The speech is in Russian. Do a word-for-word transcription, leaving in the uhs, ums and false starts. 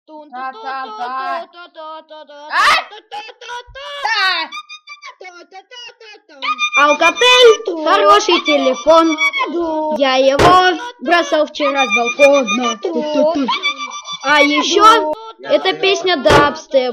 Alcatel хороший телефон. Я его бросал вчера с балкона. А еще эта песня дабстеп.